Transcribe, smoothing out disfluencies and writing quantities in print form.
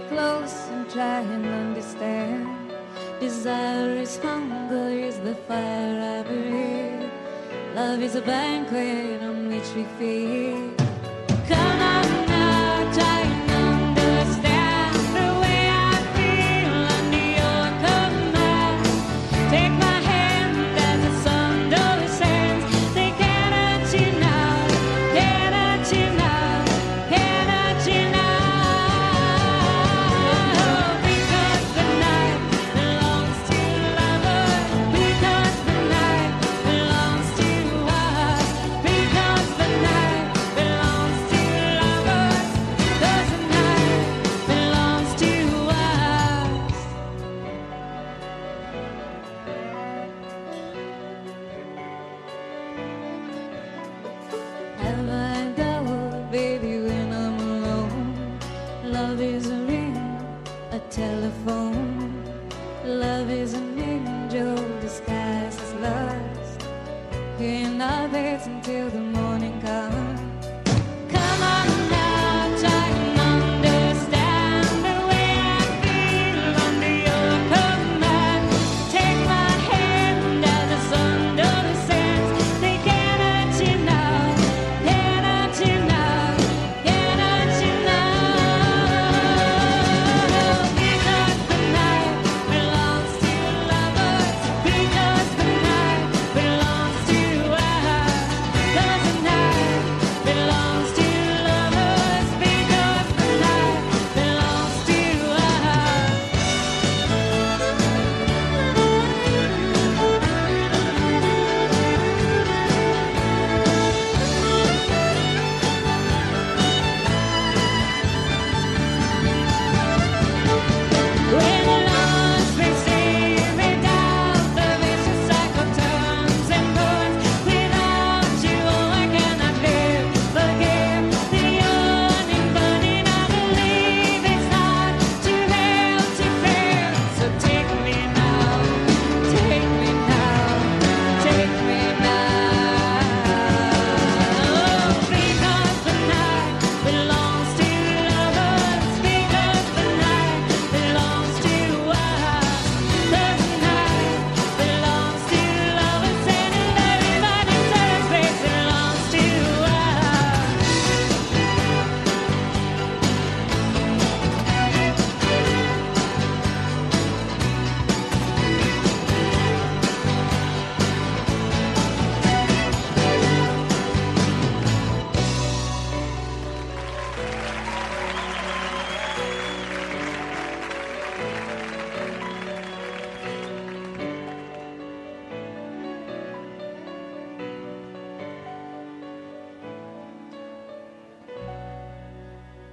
close and try and understand. Desire is hunger, is the fire I breathe. Love is a banquet on which we feed. Come on now, try and understand the way I feel under your command. Take my hand as the sun descends. They cannot you now, cannot you now, cannot you now. Because the night belongs to lovers. Because the night belongs to us. Because the night belongs to lovers. Because the night belongs to us. Have I doubt, baby, when I'm alone? Love is a ring, a telephone. Love is an angel disguised as lust. In our beds until the morning comes.